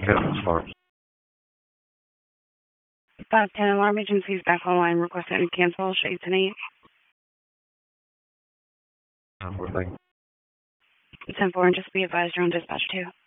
Good, sorry. 510 Alarm Agency's back online requesting to cancel shade tonight. We're thinking. 10-4 and just be advised you're on dispatch 2.